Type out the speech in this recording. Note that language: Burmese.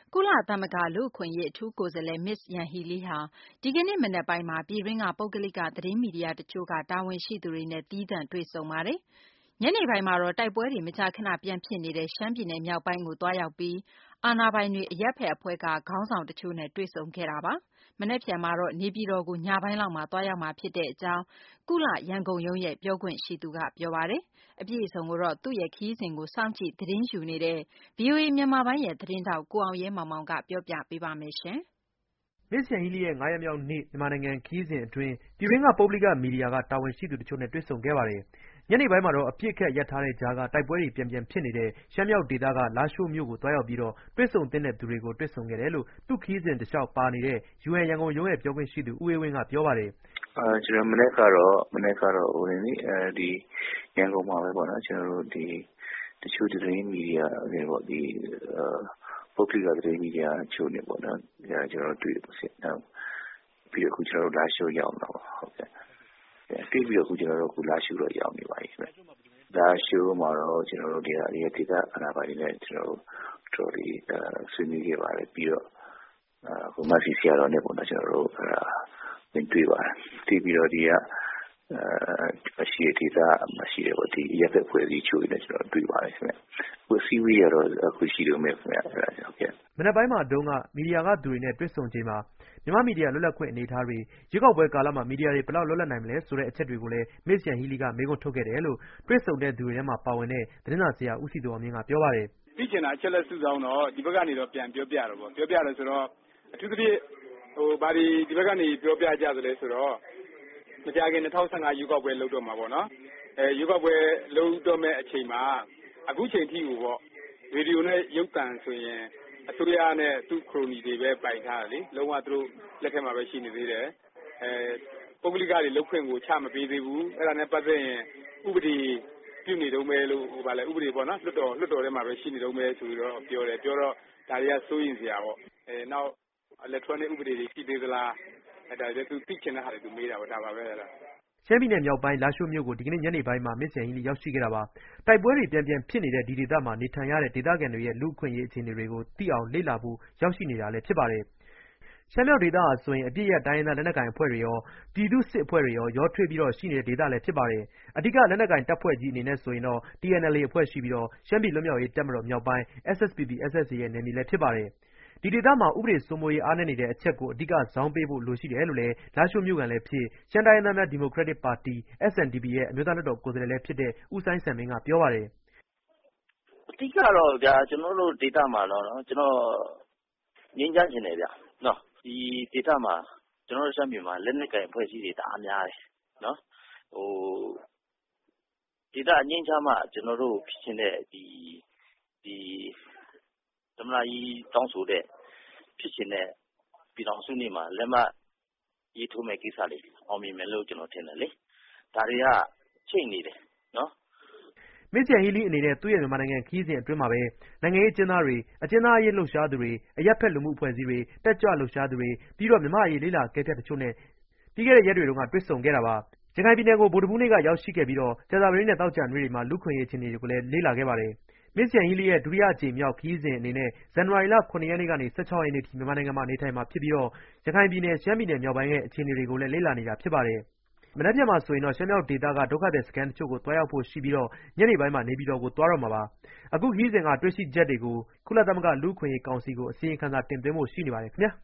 ကုလသမဂ္ဂလူ့အခွင့်အရေးအထူးကိုယ်စားလှယ် Ms. Yanghee Lee ဟာ ဒီကနေ့မနက်ပိုင်းမှာ ပြည်တွင်းက ပုဂ္ဂလိက သတင်းမီဒီယာတချို့က တာဝန်ရှိသူတွေနဲ့ သီးသန့်တွေ့ဆုံပါတယ်။ ညနေပိုင်းမှာတော့ တိုက်ပွဲတွေ မကြာခဏပြန်ဖြစ်နေတဲ့ ရှမ်းပြည်နယ်မြောက်ပိုင်းကို သွားရောက်ပြီး အာဏာပိုင်တွေ၊ အရပ်ဘက်အဖွဲ့က ခေါင်းဆောင်တချို့နဲ့ တွေ့ဆုံခဲ့တာပါ။ မနက်ဖြန်မှာတော့ နေပြည်တော်ကို ညပိုင်းလောက်မှာ သွားရောက်မှာဖြစ်ကြောင်း ကုလ ရန်ကုန်ရုံးရဲ့ ပြောခွင့်ရှိသူက ပြောပါတယ်။ အပြည့်အစုံကိုတော့ သူ့ရဲ့ခရီးစဉ်ကို စောင့်ကြည့်သတင်းယူနေတဲ့ ဗွီအိုအေမြန်မာပိုင်းရဲ့သတင်းထောက် ကိုအောင်ရဲမောင်မောင်က ပြောပြပေးပါမယ်။ Ms. Yanghee Lee ရဲ့ ၅ ရက်မြောက်နေ့ မြန်မာနိုင်ငံခရီးစဉ်အတွင်း ပြည်တွင်းက ပုဂ္ဂလိက မီဒီယာက တာဝန်ရှိသူတချို့နဲ့ တွေ့ဆုံခဲ့ပါတယ်။ ညနေပိုင်းမှာတော့ အပစ်အခတ်ရပ်ထားတဲ့ကြားက တိုက်ပွဲတွေ ပြန်ဖြစ်နေတဲ့ ရှမ်းမြောက်ဒေသက လားရှိုးမြို့ကို သွားရောက်ပြီးတော့ တွေ့ဆုံသင့်တဲ့သူတွေကို တွေ့ဆုံခဲ့တယ်လို့ သူ့ခရီးစဉ်တလျှောက်ပါနေတဲ့ UN ရန်ကုန်ရုံးရဲ့ ပြောခွင့်ရှိသူ ဦးအေးဝင်းက ပြောပါတယ်။ “ကျနော်မနက်ကတော့ ရန်ကုန်မှာပဲပေါ့နော် ကျနော်တို့တချို့သတင်းမီဒီယာတွေပေါ့ ပုဂ္ဂလိကသတင်းမီဒီယာတချို့နဲ့ပေါ့နော် ကျနော်တို့တွေ့တယ်ပေါ့။ ပြီးတော့အခုကျနော်တို့လားရှိုးရောက်နေတာပေါ့။ တွေ့ပြီးတော့အခုကျနော်တို့လားရှိုးတော့ရောက်နေပါပြီခင်ဗျ။ လားရှိုးမှာတော့ ကျနော်တို့ဒေသအာဏာပိုင်တွေနဲ့ ကျနော်တို့တော်တော်လေးဆွေးနွေးခဲ့ပါတယ်။ ပြီးတော့မဆီဆရာတော်နဲ့ပေါ့နော် ကျနော်တို့တွေ့ပါတယ်။ တွေ့ပြီးတော့ဒီကရှိတဲ့ဒေသမှာရှိတဲ့အရပ်ဘက်အဖွဲ့အစည်းတချို့နဲ့ ကျနော်တွေ့ပါတယ်ခင်ဗျ။ အခုအစည်းအဝေးကတော့အခုရှိတုန်းပဲခင်ဗျ။ ” မနက်ပိုင်းမှာတုန်းက မီဒီယာကသူတွေနဲ့ တွေ့ဆုံချိန်မှာ မြန်မာ့မီဒီယာလွတ်လပ်ခွင့်အနေအထားတွေ၊ ရွေးကောက်ပွဲကာလမှာ မီဒီယာတွေ ဘယ်လောက်လွတ်လပ်နိုင်မလဲဆိုတဲ့ အချက်တွေကိုလည်း Ms. Yanghee Lee က မေးခွန်းထုတ်ခဲ့တယ်လို့ တွေ့ဆုံတဲ့သူတွေထဲမှာပါဝင်တဲ့ သတင်းစာဆရာ ဦးစည်သူအောင်မြင့်က ပြောပါတယ်။ “သိချင်တာအချက်အလက်စုဆောင်းတော့ ဒီဘက်ကနေတော့ပြန်ပြောပြတယ်ပေါ့။ ပြောပြတယ်ဆိုတော့ အထူးသဖြင့်ဘာတွေဒီဘက်ကနေပြောပြကြသလဲဆိုတော့ မကြာခင်2015ရွေးကောက်ပွဲလုပ်တော့မှာပေါ့နော်။ ရွေးကောက်ပွဲလုပ်တော့မယ့်အချိန်မှာ အခုချိန်ထိကိုပေါ့ ရေဒီယိုနဲ့ရုပ်သံဆိုရင် အစိုးရနဲ့သူ့ခရိုနီတွေပဲပိုင်ထားတာလေ။ လုံးဝသူတို့လက်ထဲမှာပဲရှိနေသေးတယ်။ ပုဂ္ဂလိကတွေလုပ်ခွင့်ကိုချမပေးသေးဘူး။ အဲဒါနဲ့ပတ်သက်ရင်ဥပဒေပြုနေတုန်းပဲလို့ ဥပဒေပေါ့နော်လွှတ်တော်ထဲမှာပဲရှိနေတုန်းပဲဆိုပြီးတော့ပြောတယ်။ ပြောတော့ဒါတွေကစိုးရိမ်စရာပေါ့။ နောက် electronic ဥပဒေတွေရှိသေးသလား ဒါတွေသူသိချင်တဲ့ဟာတွေသူမေးတာပေါ့ ဒါပါပဲ။” ရှမ်းပြည်နယ်မြောက်ပိုင်း လားရှိုးမြို့ကို ဒီကနေ့ညနေပိုင်းမှာ Ms. Yanghee Lee ရောက်ရှိခဲ့တာပါ။ တိုက်ပွဲတွေပြန်ဖြစ်နေတဲ့ ဒီဒေသမှာ နေထိုင်ရတဲ့ ဒေသခံတွေရဲ့ လူ့အခွင့်အရေးအခြေအနေတွေကို သိအောင်လေ့လာဖို့ ရောက်ရှိနေတာလည်းဖြစ်ပါတယ်။ ရှမ်းမြောက်ဒေသဟာဆိုရင် အပစ်ရပ်တိုင်းရင်းသားလက်နက်ကိုင်အဖွဲ့တွေရော ပြည်သူ့စစ်အဖွဲ့တွေရောထွေးပြီးတော့ရှိနေတဲ့ဒေသလည်းဖြစ်ပါတယ်။ အဓိကလက်နက်ကိုင်တပ်ဖွဲ့ကြီးအနေနဲ့ဆိုရင်တော့ TNLA အဖွဲ့ရှိပြီးတော့ ရှမ်းပြည်လွတ်မြောက်ရေးတပ်မတော်မြောက်ပိုင်း SSPP/SSA ရဲ့နယ်မြေလည်းဖြစ်ပါတယ်။ ဒီဒေသမှာ ဥပဒေစိုးမိုးရေးအားနည်းနေတဲ့အချက်ကို အဓိကဇောင်းပေးဖို့လိုရှိတယ်လို့လည်း လားရှိုးမြို့ခံလည်းဖြစ် ရှမ်းတိုင်းရင်းသားများဒီမိုကရက်တစ်ပါတီ SNDP ရဲ့ အမျိုးသားလွှတ်တော်ကိုယ်စားလှယ်လည်းဖြစ်တဲ့ ဦးစိုင်းစံမိန်းကပြောပါတယ်။ “အဓိကတော့ဗျာ ကျနော်တို့ဒေသမှာတော့ ကျနော်ငြိမ်းချမ်းချင်တယ်ဗျ။ ဒီဒေသမှာ ကျနော်တို့ရှမ်းပြည်မှာ လက်နက်ကိုင်အဖွဲ့အစည်းတွေတအားများတယ်။ ဒေသငြိမ်းချမ်းမှ ကျနော်တို့ဖြစ်ချင်တဲ့သမ္မတကြီးတောင်းဆိုတဲ့ဖြစ်ချင်တဲ့ပြည်ထောင်စုနေ့မှာလက်မှတ်ရေးထိုးမယ့်ကိစ္စတွေအောင်မြင်မယ်လို့ ကျနော်ထင်တယ်လေ။ ဒါတွေကချိတ်နေတယ်နော်။ ” Ms. Yanghee Lee အနေနဲ့ သူ့ရဲ့မြန်မာနိုင်ငံခရီးစဉ်အတွင်းမှာပဲ နိုင်ငံရေးအကျဉ်းသားတွေ၊ အကျဉ်းသားအရေးလှုပ်ရှားသူတွေ၊ အရပ်ဘက်လူမှုအဖွဲ့အစည်းတွေ၊ တက်ကြွလှုပ်ရှားသူတွေ ပြီးတော့ မြန်မာ့အရေးလေ့လာအကဲခတ်တချို့နဲ့ ပြီးခဲ့တဲ့ရက်တွေတုန်းကတွေ့ဆုံခဲ့တာပါ။ ရခိုင်ပြည်နယ်ကို ဗုဒ္ဓဟူးနေ့ကရောက်ရှိခဲ့ပြီးတော့ ကြာသပတေးနဲ့သောကြာနေ့တွေမှာ လူ့အခွင့်အရေးအခြေအနေတွေကိုလည်း လေ့လာခဲ့ပါတယ်။ Ms. Yanghee Lee ရဲ့ ဒုတိယအကြိမ်မြောက်ခရီးစဉ်အနေနဲ့ ဇန်နဝါရီလ ၇ ရက်နေ့ကနေ ၁၆ ရက်နေ့ထိ မြန်မာနိုင်ငံမှာနေထိုင်မှာဖြစ်ပြီးတော့ ရခိုင်ပြည်နယ် ရှမ်းပြည်နယ်မြောက်ပိုင်းရဲ့အခြေအနေတွေကိုလည်း လေ့လာနေတာဖြစ်ပါတယ်။ မနက်ဖြန်မှာဆိုရင်တော့ ရှမ်းမြောက်ဒေသက ဒုက္ခသည်စခန်းတချို့ကို သွားရောက်ဖို့ရှိပြီးတော့ ညနေပိုင်းမှာ နေပြည်တော်ကို သွားတော့မှာပါ။ အခုခရီးစဉ်က တွေ့ရှိချက်တွေကို ကုလသမဂ္ဂလူ့အခွင့်အရေးကောင်စီကို အစီရင်ခံစာတင်သွင်းဖို့ရှိနေပါတယ်ခင်ဗျာ။